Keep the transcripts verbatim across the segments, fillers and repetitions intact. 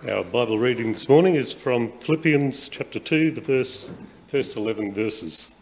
Our Bible reading this morning is from Philippians chapter two, the verse, first eleven verses.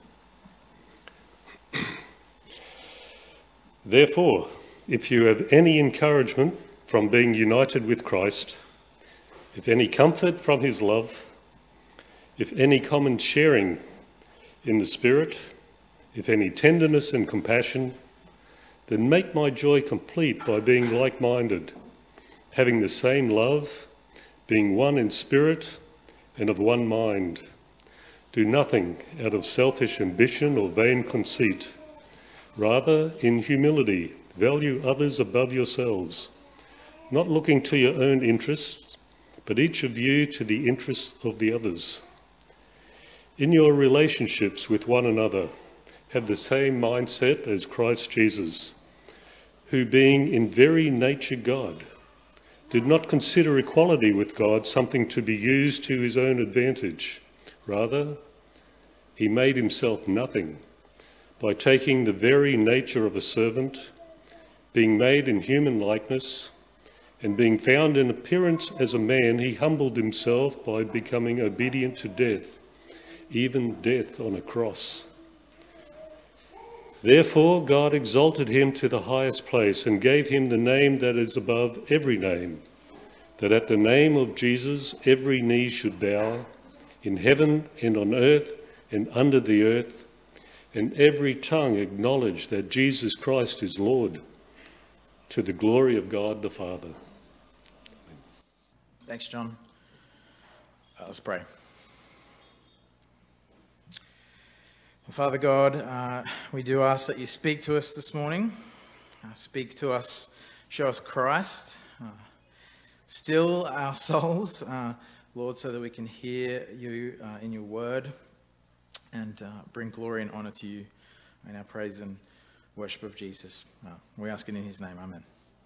Therefore, if you have any encouragement from being united with Christ, if any comfort from his love, if any common sharing in the Spirit, if any tenderness and compassion, then make my joy complete by being like-minded, having the same love, being one in spirit and of one mind. Do nothing out of selfish ambition or vain conceit. Rather, in humility, value others above yourselves, not looking to your own interests, but each of you to the interests of the others. In your relationships with one another, have the same mindset as Christ Jesus, who being in very nature God, did not consider equality with God something to be used to his own advantage. Rather, he made himself nothing by taking the very nature of a servant, being made in human likeness, and being found in appearance as a man, he humbled himself by becoming obedient to death, even death on a cross. Therefore, God exalted him to the highest place and gave him the name that is above every name, that at the name of Jesus every knee should bow, in heaven and on earth and under the earth, and every tongue acknowledge that Jesus Christ is Lord, to the glory of God the Father. Thanks, John. Uh, let's pray. Father God, uh, we do ask that you speak to us this morning. Uh, speak to us, show us Christ. Uh, still our souls, uh, Lord, so that we can hear you uh, in your word and uh, bring glory and honour to you in our praise and worship of Jesus. Uh, we ask it in his name. Amen.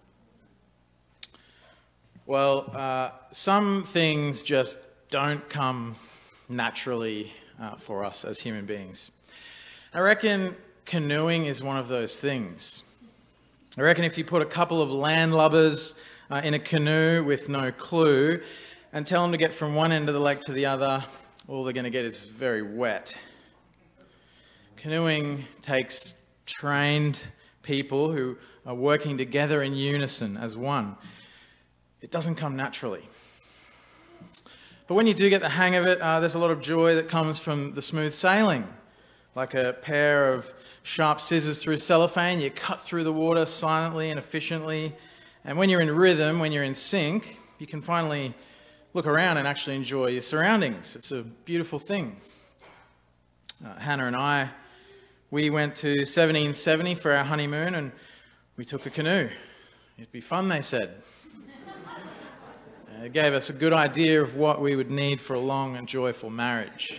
Well, uh, some things just don't come naturally uh, for us as human beings. I reckon canoeing is one of those things. I reckon if you put a couple of landlubbers uh, in a canoe with no clue and tell them to get from one end of the lake to the other, all they're going to get is very wet. Canoeing takes trained people who are working together in unison as one. It doesn't come naturally. But when you do get the hang of it, uh, there's a lot of joy that comes from the smooth sailing. Like a pair of sharp scissors through cellophane, you cut through the water silently and efficiently. And when you're in rhythm, when you're in sync, you can finally look around and actually enjoy your surroundings. It's a beautiful thing. Uh, Hannah and I, we went to seventeen seventy for our honeymoon and we took a canoe. It'd be fun, they said. Uh, it gave us a good idea of what we would need for a long and joyful marriage.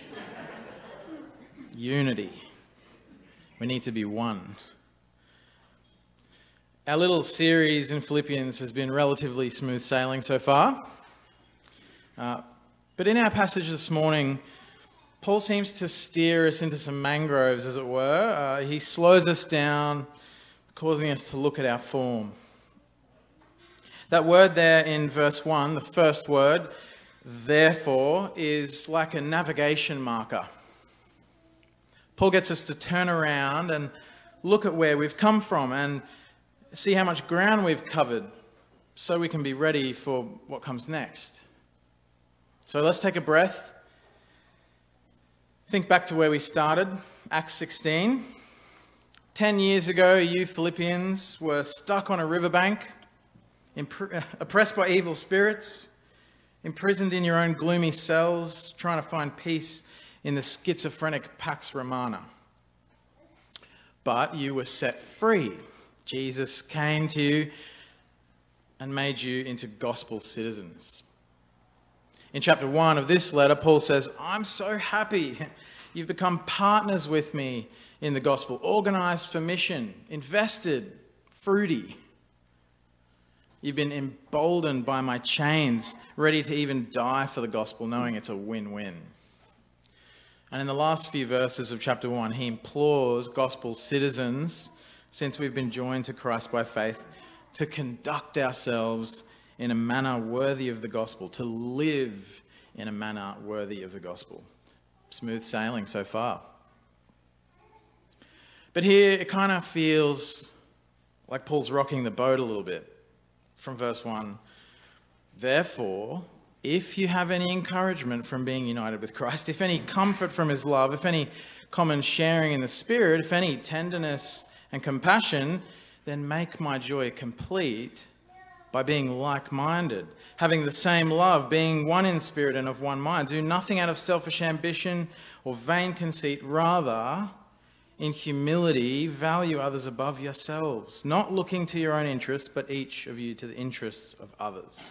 Unity. We need to be one. Our little series in Philippians has been relatively smooth sailing so far. Uh, but in our passage this morning, Paul seems to steer us into some mangroves, as it were. Uh, he slows us down, causing us to look at our form. That word there in verse one, the first word, therefore, is like a navigation marker. Paul gets us to turn around and look at where we've come from and see how much ground we've covered so we can be ready for what comes next. So let's take a breath. Think back to where we started, Acts sixteen. Ten years ago, you Philippians were stuck on a riverbank, impr- oppressed by evil spirits, imprisoned in your own gloomy cells, trying to find peace in the schizophrenic Pax Romana. But you were set free. Jesus came to you and made you into gospel citizens. In chapter one of this letter, Paul says, I'm so happy you've become partners with me in the gospel, organized for mission, invested, fruity. You've been emboldened by my chains, ready to even die for the gospel, knowing it's a win-win. And in the last few verses of chapter one, he implores gospel citizens, since we've been joined to Christ by faith, to conduct ourselves in a manner worthy of the gospel, to live in a manner worthy of the gospel. Smooth sailing so far. But here it kind of feels like Paul's rocking the boat a little bit. From verse one, therefore, if you have any encouragement from being united with Christ, if any comfort from his love, if any common sharing in the Spirit, if any tenderness and compassion, then make my joy complete by being like-minded, having the same love, being one in spirit and of one mind. Do nothing out of selfish ambition or vain conceit, rather, in humility, value others above yourselves, not looking to your own interests, but each of you to the interests of others.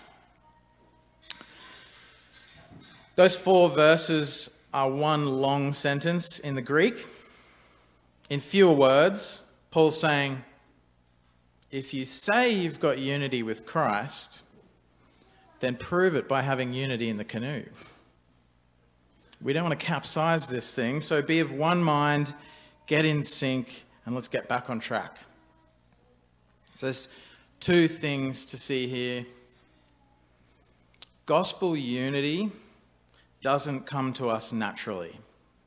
Those four verses are one long sentence in the Greek. In fewer words, Paul's saying, if you say you've got unity with Christ, then prove it by having unity in the canoe. We don't want to capsize this thing, so be of one mind, get in sync, and let's get back on track. So there's two things to see here. Gospel unity doesn't come to us naturally.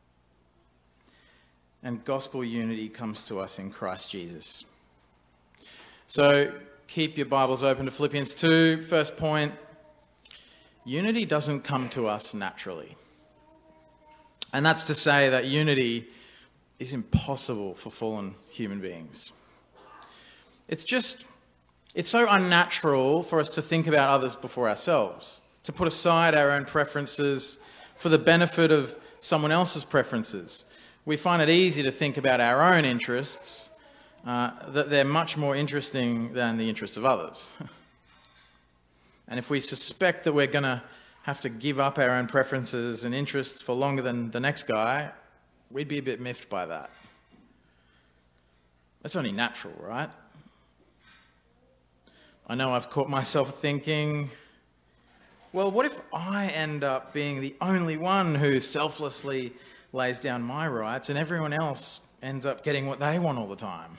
And gospel unity comes to us in Christ Jesus. So keep your Bibles open to Philippians two. First point, unity doesn't come to us naturally. And that's to say that unity is impossible for fallen human beings. It's just, it's so unnatural for us to think about others before ourselves, to put aside our own preferences for the benefit of someone else's preferences. We find it easy to think about our own interests, uh, that they're much more interesting than the interests of others. And if we suspect that we're going to have to give up our own preferences and interests for longer than the next guy, we'd be a bit miffed by that. That's only natural, right? I know I've caught myself thinking, well, what if I end up being the only one who selflessly lays down my rights and everyone else ends up getting what they want all the time?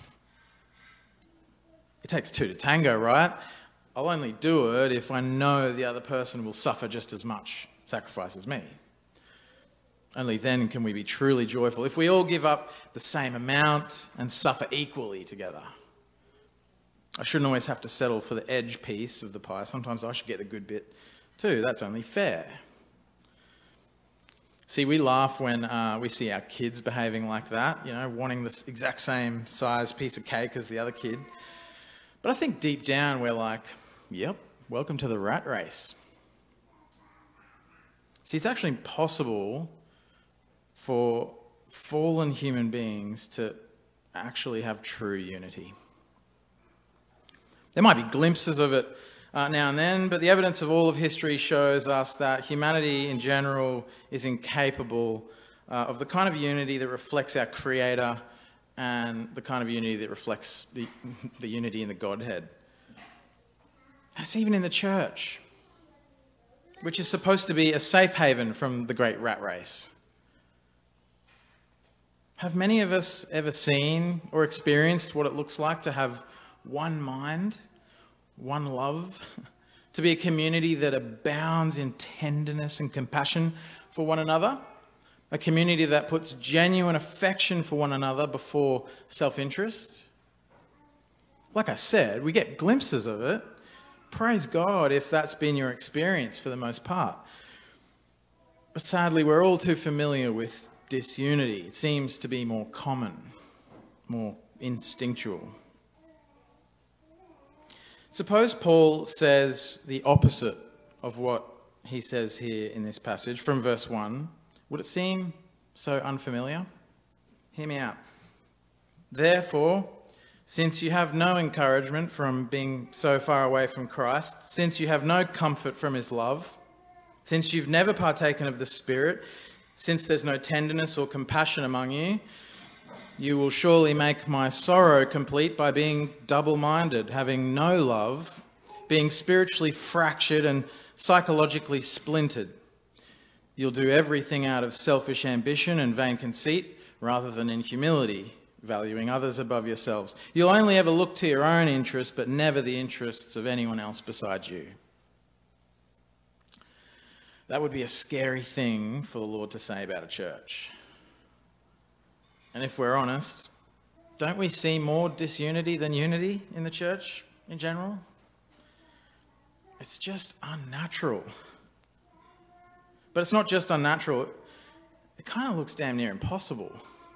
It takes two to tango, right? I'll only do it if I know the other person will suffer just as much sacrifice as me. Only then can we be truly joyful. If we all give up the same amount and suffer equally together. I shouldn't always have to settle for the edge piece of the pie. Sometimes I should get the good bit too. That's only fair. See, we laugh when uh, we see our kids behaving like that, you know, wanting this exact same size piece of cake as the other kid. But I think deep down we're like, yep, welcome to the rat race. See, it's actually impossible for fallen human beings to actually have true unity. There might be glimpses of it uh, now and then, but the evidence of all of history shows us that humanity in general is incapable uh, of the kind of unity that reflects our Creator and the kind of unity that reflects the, the unity in the Godhead. That's even in the church, which is supposed to be a safe haven from the great rat race. Have many of us ever seen or experienced what it looks like to have one mind, one love, to be a community that abounds in tenderness and compassion for one another? A community that puts genuine affection for one another before self-interest? Like I said, we get glimpses of it. Praise God if that's been your experience for the most part. But sadly, we're all too familiar with disunity. It seems to be more common, more instinctual. Suppose Paul says the opposite of what he says here in this passage from verse one. Would it seem so unfamiliar? Hear me out. Therefore, since you have no encouragement from being so far away from Christ, since you have no comfort from his love, since you've never partaken of the Spirit, since there's no tenderness or compassion among you, you will surely make my sorrow complete by being double-minded, having no love, being spiritually fractured and psychologically splintered. You'll do everything out of selfish ambition and vain conceit, rather than in humility, valuing others above yourselves. You'll only ever look to your own interests, but never the interests of anyone else besides you. That would be a scary thing for the Lord to say about a church. And if we're honest, don't we see more disunity than unity in the church in general? It's just unnatural. But it's not just unnatural, it kind of looks damn near impossible.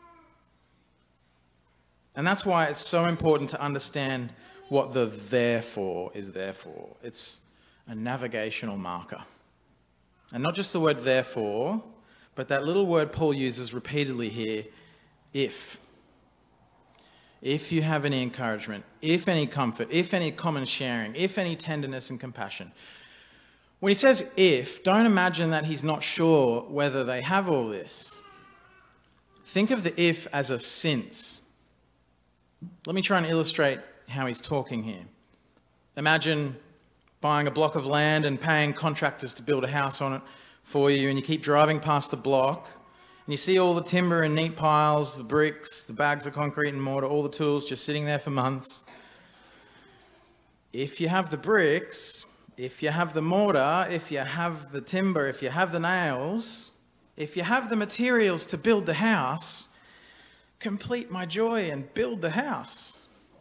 And that's why it's so important to understand what the therefore is there for. It's a navigational marker. And not just the word therefore, but that little word Paul uses repeatedly here, if. If you have any encouragement, if any comfort, if any common sharing, if any tenderness and compassion. When he says if, don't imagine that he's not sure whether they have all this. Think of the if as a since. Let me try and illustrate how he's talking here. Imagine buying a block of land and paying contractors to build a house on it for you, and you keep driving past the block, and you see all the timber in neat piles, the bricks, the bags of concrete and mortar, all the tools just sitting there for months. If you have the bricks, if you have the mortar, if you have the timber, if you have the nails, if you have the materials to build the house, complete my joy and build the house.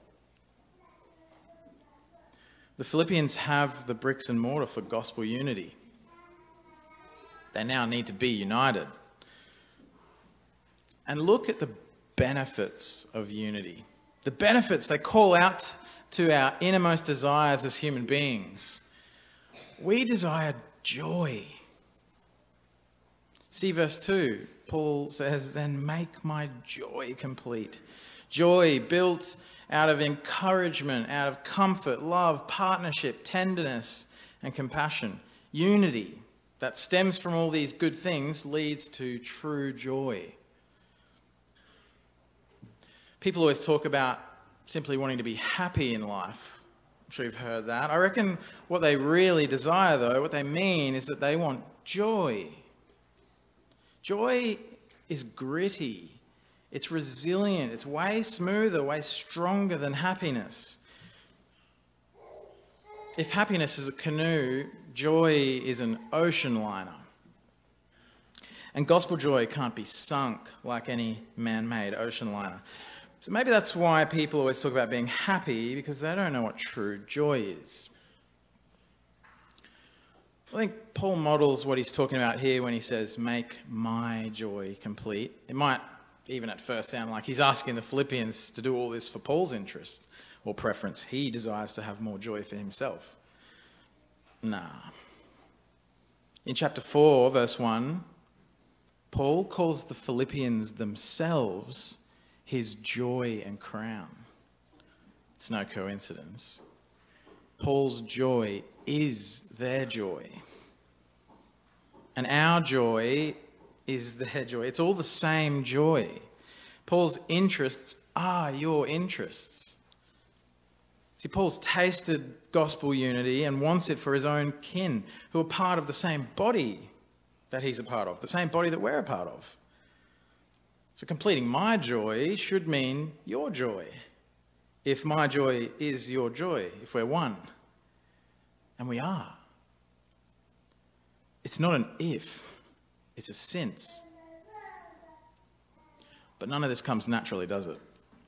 The Philippians have the bricks and mortar for gospel unity. They now need to be united. And look at the benefits of unity. The benefits they call out to our innermost desires as human beings. We desire joy. See verse two. Paul says, then make my joy complete. Joy built out of encouragement, out of comfort, love, partnership, tenderness, and compassion. Unity that stems from all these good things leads to true joy. People always talk about simply wanting to be happy in life. I'm sure you've heard that. I reckon what they really desire, though, what they mean is that they want joy. Joy is gritty. It's resilient. It's way smoother, way stronger than happiness. If happiness is a canoe, joy is an ocean liner. And gospel joy can't be sunk like any man-made ocean liner. So maybe that's why people always talk about being happy, because they don't know what true joy is. I think Paul models what he's talking about here when he says, make my joy complete. It might even at first sound like he's asking the Philippians to do all this for Paul's interest or preference. He desires to have more joy for himself. Nah. In chapter four, verse one, Paul calls the Philippians themselves his joy and crown. It's no coincidence. Paul's joy is their joy. And our joy is their joy. It's all the same joy. Paul's interests are your interests. See, Paul's tasted gospel unity and wants it for his own kin, who are part of the same body that he's a part of, the same body that we're a part of. So completing my joy should mean your joy. If my joy is your joy, if we're one. And we are. It's not an if, it's a since. But none of this comes naturally, does it?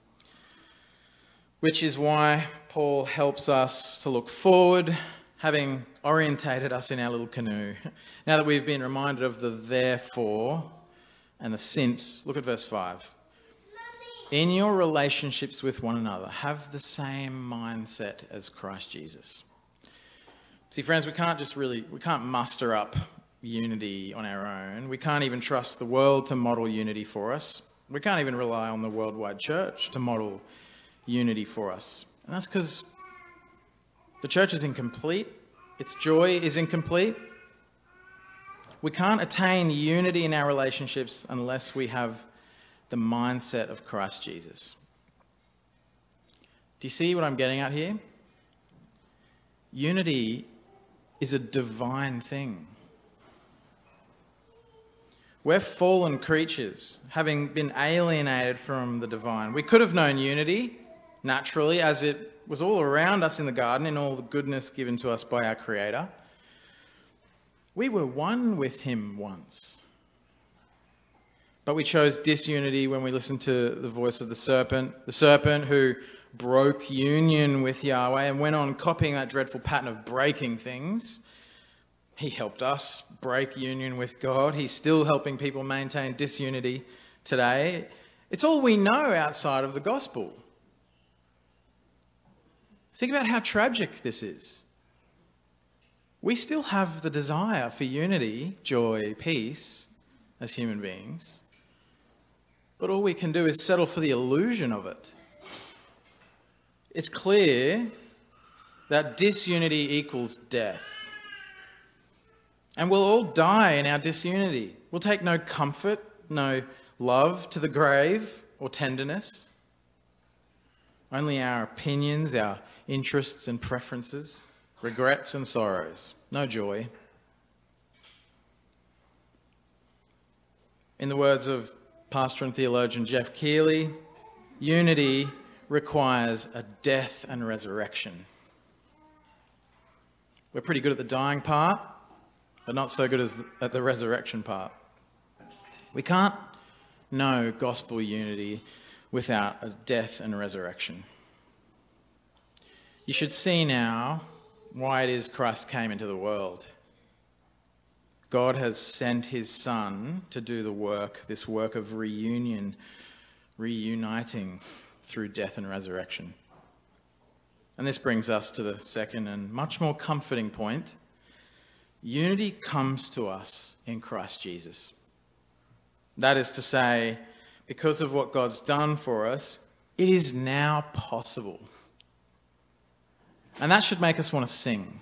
Which is why Paul helps us to look forward, having orientated us in our little canoe. Now that we've been reminded of the therefore and the since, look at verse five. In your relationships with one another, have the same mindset as Christ Jesus. See, friends, we can't just really, we can't muster up unity on our own. We can't even trust the world to model unity for us. We can't even rely on the worldwide church to model unity for us. And that's because the church is incomplete. Its joy is incomplete. We can't attain unity in our relationships unless we have the mindset of Christ Jesus. Do you see what I'm getting at here? Unity is a divine thing. We're fallen creatures, having been alienated from the divine. We could have known unity naturally, as it was all around us in the garden, in all the goodness given to us by our Creator. We were one with him once. But we chose disunity when we listened to the voice of the serpent, the serpent who broke union with Yahweh and went on copying that dreadful pattern of breaking things. He helped us break union with God. He's still helping people maintain disunity today. It's all we know outside of the gospel. Think about how tragic this is. We still have the desire for unity, joy, peace as human beings, but all we can do is settle for the illusion of it. It's clear that disunity equals death. And we'll all die in our disunity. We'll take no comfort, no love to the grave or tenderness. Only our opinions, our interests and preferences, regrets and sorrows. No joy. In the words of pastor and theologian Jeff Keeley, unity requires a death and resurrection. We're pretty good at the dying part, but not so good as at the resurrection part. We can't know gospel unity without a death and resurrection. You should see now why it is Christ came into the world. God has sent his Son to do the work, this work of reunion, reuniting through death and resurrection. And this brings us to the second and much more comforting point. Unity comes to us in Christ Jesus. That is to say, because of what God's done for us, it is now possible. And that should make us want to sing.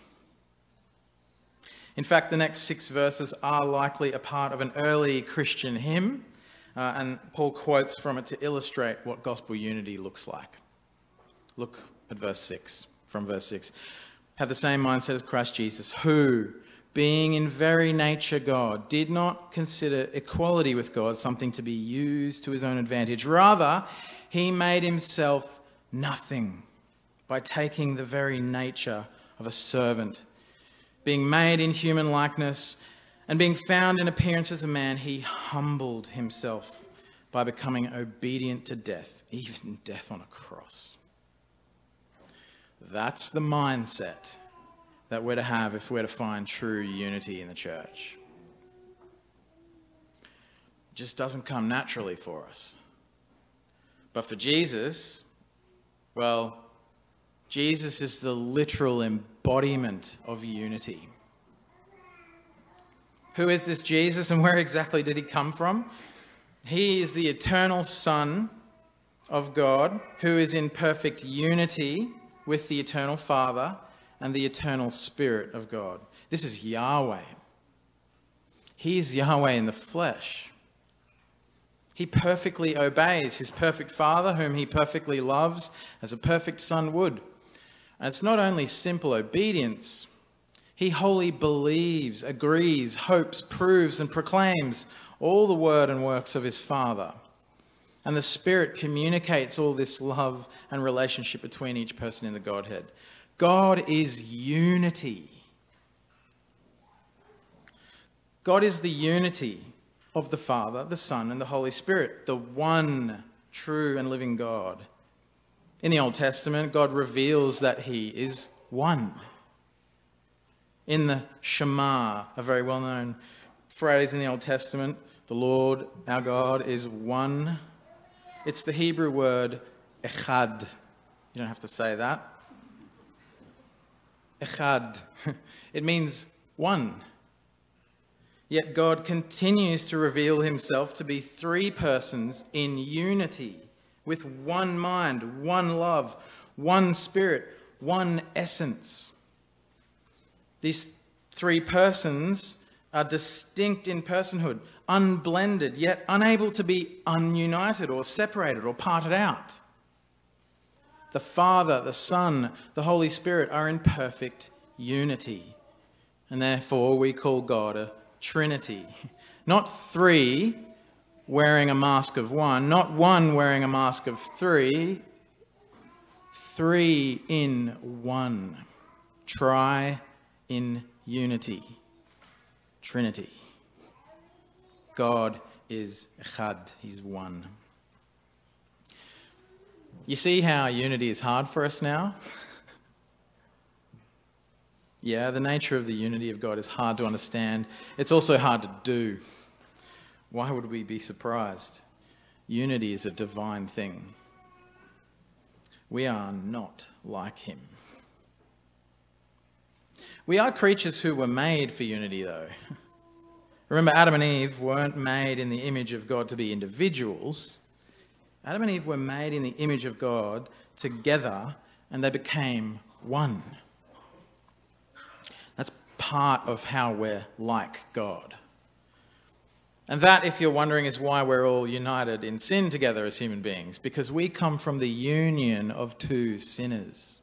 In fact, the next six verses are likely a part of an early Christian hymn, uh, and Paul quotes from it to illustrate what gospel unity looks like. Look at verse six, from verse six. Have the same mindset as Christ Jesus, who, being in very nature God, did not consider equality with God something to be used to his own advantage. Rather, he made himself nothing by taking the very nature of a servant. Being made in human likeness and being found in appearance as a man, he humbled himself by becoming obedient to death, even death on a cross. That's the mindset that we're to have if we're to find true unity in the church. It just doesn't come naturally for us. But for Jesus, well, Jesus is the literal embodiment of unity. Who is this Jesus and where exactly did he come from? He is the eternal Son of God who is in perfect unity with the eternal Father and the eternal Spirit of God. This is Yahweh. He is Yahweh in the flesh. He perfectly obeys his perfect Father, whom he perfectly loves, as a perfect Son would. And it's not only simple obedience. He wholly believes, agrees, hopes, proves, and proclaims all the word and works of his Father. And the Spirit communicates all this love and relationship between each person in the Godhead. God is unity. God is the unity of the Father, the Son, and the Holy Spirit, the one true and living God. In the Old Testament, God reveals that he is one. In the Shema, a very well-known phrase in the Old Testament, the Lord, our God, is one. It's the Hebrew word echad. You don't have to say that. Echad. It means one. Yet God continues to reveal himself to be three persons in unity, with one mind, one love, one spirit, one essence. These three persons are distinct in personhood, unblended, yet unable to be ununited or separated or parted out. The Father, the Son, the Holy Spirit are in perfect unity. And therefore we call God a Trinity. Not three wearing a mask of one, not one wearing a mask of three, three in one. Try in unity. Trinity. God is echad, he's one. You see how unity is hard for us now? Yeah, the nature of the unity of God is hard to understand. It's also hard to do. Why would we be surprised? Unity is a divine thing. We are not like him. We are creatures who were made for unity, though. Remember, Adam and Eve weren't made in the image of God to be individuals. Adam and Eve were made in the image of God together, and they became one. That's part of how we're like God. And that, if you're wondering, is why we're all united in sin together as human beings, because we come from the union of two sinners.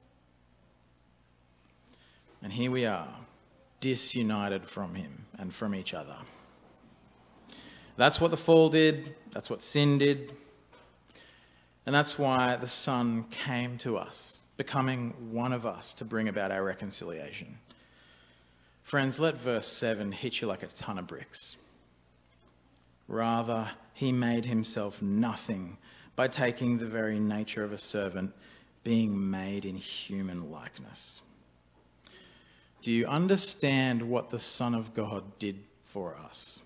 And here we are, disunited from him and from each other. That's what the fall did. That's what sin did. And that's why the Son came to us, becoming one of us to bring about our reconciliation. Friends, let verse seven hit you like a ton of bricks. Rather, he made himself nothing by taking the very nature of a servant, being made in human likeness. Do you understand what the Son of God did for us?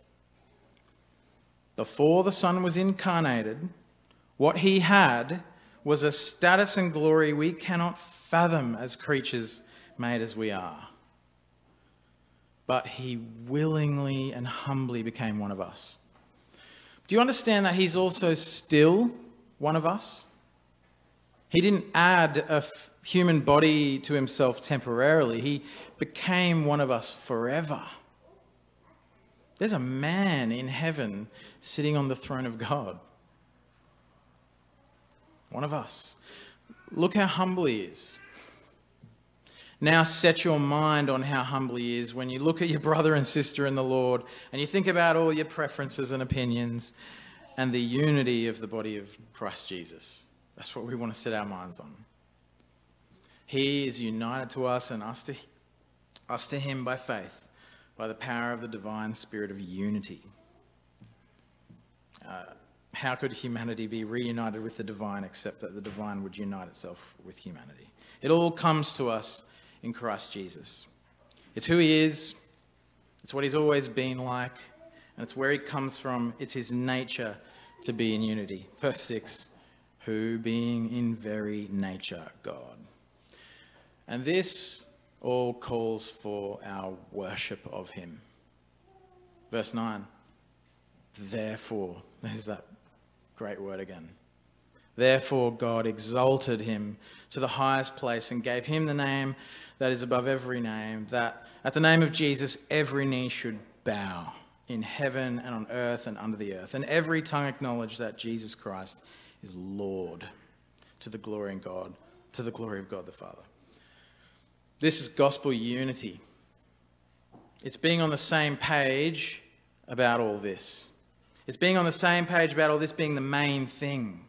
Before the Son was incarnated, what he had was a status and glory we cannot fathom as creatures made as we are. But he willingly and humbly became one of us. Do you understand that he's also still one of us? He didn't add a f- human body to himself temporarily. He became one of us forever. There's a man in heaven sitting on the throne of God. One of us. Look how humble he is. Now set your mind on how humble he is when you look at your brother and sister in the Lord and you think about all your preferences and opinions and the unity of the body of Christ Jesus. That's what we want to set our minds on. He is united to us and us to, us to him by faith, by the power of the divine spirit of unity. Uh, how could humanity be reunited with the divine except that the divine would unite itself with humanity? It all comes to us in Christ Jesus. It's who he is, it's what he's always been like, and it's where he comes from. It's his nature to be in unity. Verse six, who being in very nature God. And this all calls for our worship of him. Verse nine, therefore, there's that great word again. Therefore God exalted him to the highest place and gave him the name that is above every name, that at the name of Jesus every knee should bow in heaven and on earth and under the earth, and every tongue acknowledge that Jesus Christ is Lord, to the glory of God, to the glory of God the Father. This is gospel unity. It's being on the same page about all this. It's being on the same page about all this being the main thing.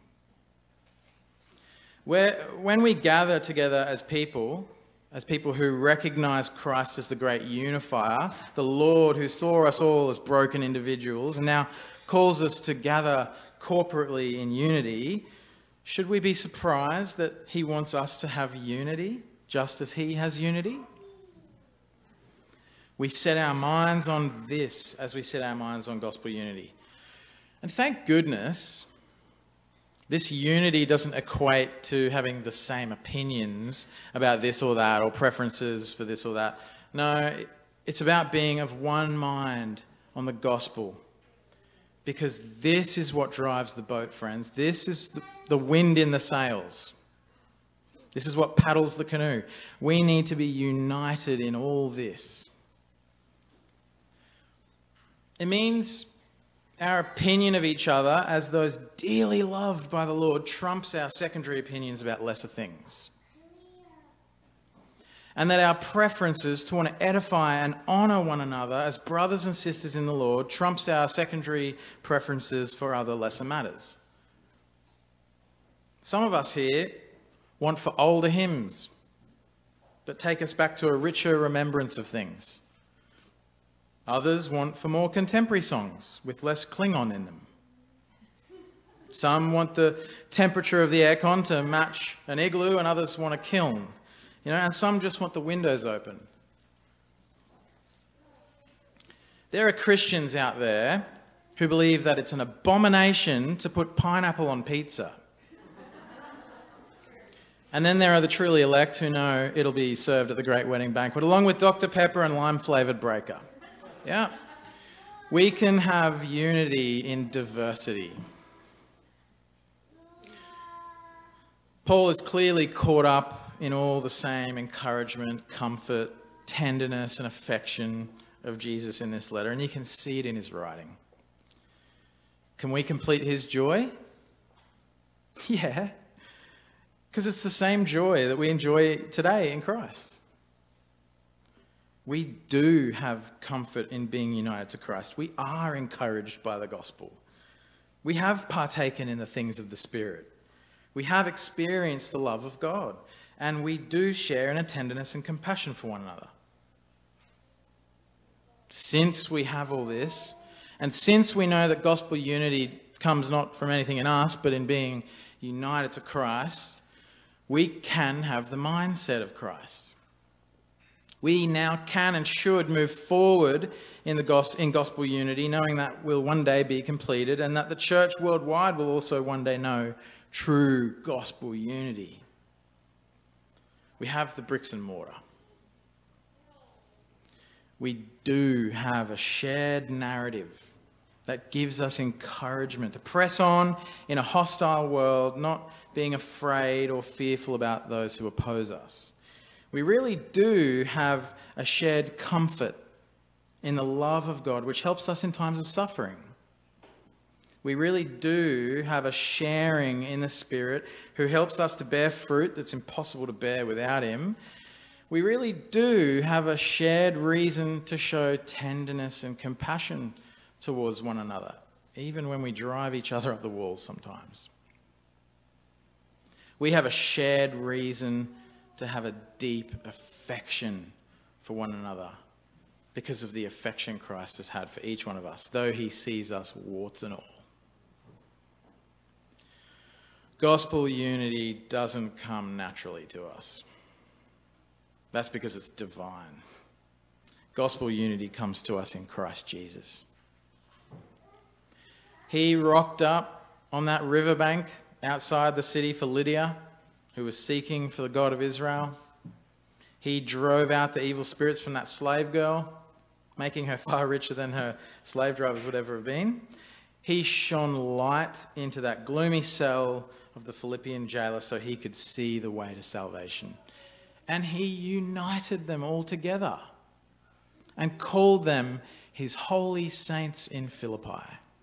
Where, when we gather together as people, as people who recognize Christ as the great unifier, the Lord who saw us all as broken individuals and now calls us to gather corporately in unity, should we be surprised that he wants us to have unity just as he has unity? We set our minds on this as we set our minds on gospel unity. And thank goodness, this unity doesn't equate to having the same opinions about this or that or preferences for this or that. No, it's about being of one mind on the gospel. Because this is what drives the boat, friends. This is the, the wind in the sails. This is what paddles the canoe. We need to be united in all this. It means our opinion of each other as those dearly loved by the Lord trumps our secondary opinions about lesser things. And that our preferences to want to edify and honour one another as brothers and sisters in the Lord trumps our secondary preferences for other lesser matters. Some of us here want for older hymns that take us back to a richer remembrance of things. Others want for more contemporary songs with less Klingon in them. Some want the temperature of the aircon to match an igloo, and others want a kiln. You know, and some just want the windows open. There are Christians out there who believe that it's an abomination to put pineapple on pizza. And then there are the truly elect who know it'll be served at the great wedding banquet, along with Doctor Pepper and lime-flavoured breaker. Yeah. We can have unity in diversity. Paul is clearly caught up in all the same encouragement, comfort, tenderness and affection of Jesus in this letter, and you can see it in his writing. Can we complete his joy? Yeah. Because it's the same joy that we enjoy today in Christ. We do have comfort in being united to Christ. We are encouraged by the gospel. We have partaken in the things of the Spirit. We have experienced the love of God. And we do share in a tenderness and compassion for one another. Since we have all this, and since we know that gospel unity comes not from anything in us, but in being united to Christ, we can have the mindset of Christ. We now can and should move forward in the gos- in gospel unity, knowing that will one day be completed and that the church worldwide will also one day know true gospel unity. We have the bricks and mortar. We do have a shared narrative that gives us encouragement to press on in a hostile world, not being afraid or fearful about those who oppose us. We really do have a shared comfort in the love of God, which helps us in times of suffering. We really do have a sharing in the Spirit who helps us to bear fruit that's impossible to bear without him. We really do have a shared reason to show tenderness and compassion towards one another, even when we drive each other up the wall sometimes. We have a shared reason to have a deep affection for one another because of the affection Christ has had for each one of us, though he sees us warts and all. Gospel unity doesn't come naturally to us. That's because it's divine. Gospel unity comes to us in Christ Jesus. He rocked up on that riverbank outside the city for Lydia, who was seeking for the God of Israel. He drove out the evil spirits from that slave girl, making her far richer than her slave drivers would ever have been. He shone light into that gloomy cell of the Philippian jailer so he could see the way to salvation. And he united them all together and called them his holy saints in Philippi.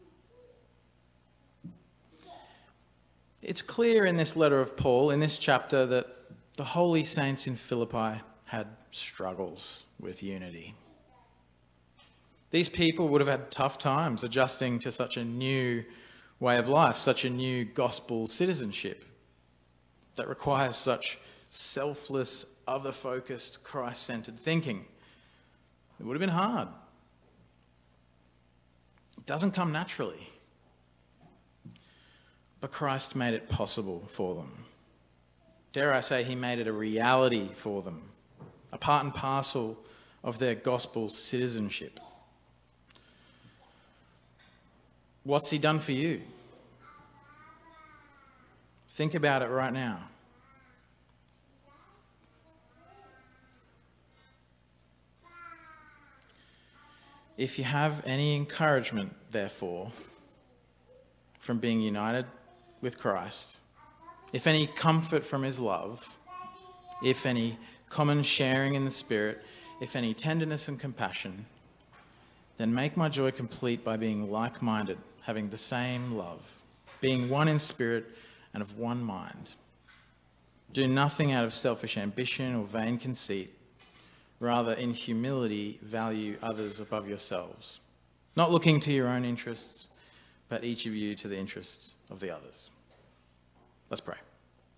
It's clear in this letter of Paul, in this chapter, that the holy saints in Philippi had struggles with unity. These people would have had tough times adjusting to such a new way of life, such a new gospel citizenship that requires such selfless, other-focused, Christ-centered thinking. It would have been hard. It doesn't come naturally. But Christ made it possible for them. Dare I say, he made it a reality for them, a part and parcel of their gospel citizenship. What's he done for you? Think about it right now. If you have any encouragement, therefore, from being united with Christ, if any comfort from his love, if any common sharing in the Spirit, if any tenderness and compassion, then make my joy complete by being like-minded, having the same love, being one in spirit and of one mind. Do nothing out of selfish ambition or vain conceit. Rather, in humility, value others above yourselves, not looking to your own interests, but each of you to the interests of the others. Let's pray.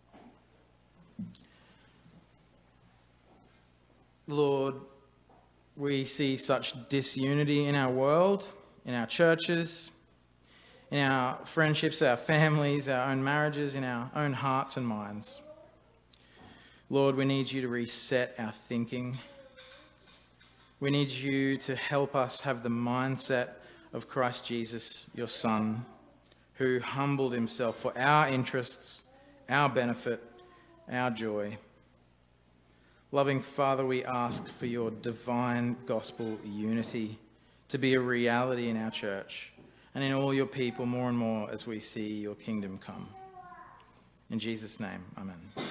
Lord, we see such disunity in our world, in our churches, in our friendships, our families, our own marriages, in our own hearts and minds. Lord, we need you to reset our thinking. We need you to help us have the mindset of Christ Jesus, your Son, who humbled himself for our interests, our benefit, our joy. Loving Father, we ask for your divine gospel unity to be a reality in our church and in all your people more and more as we see your kingdom come. In Jesus' name, amen.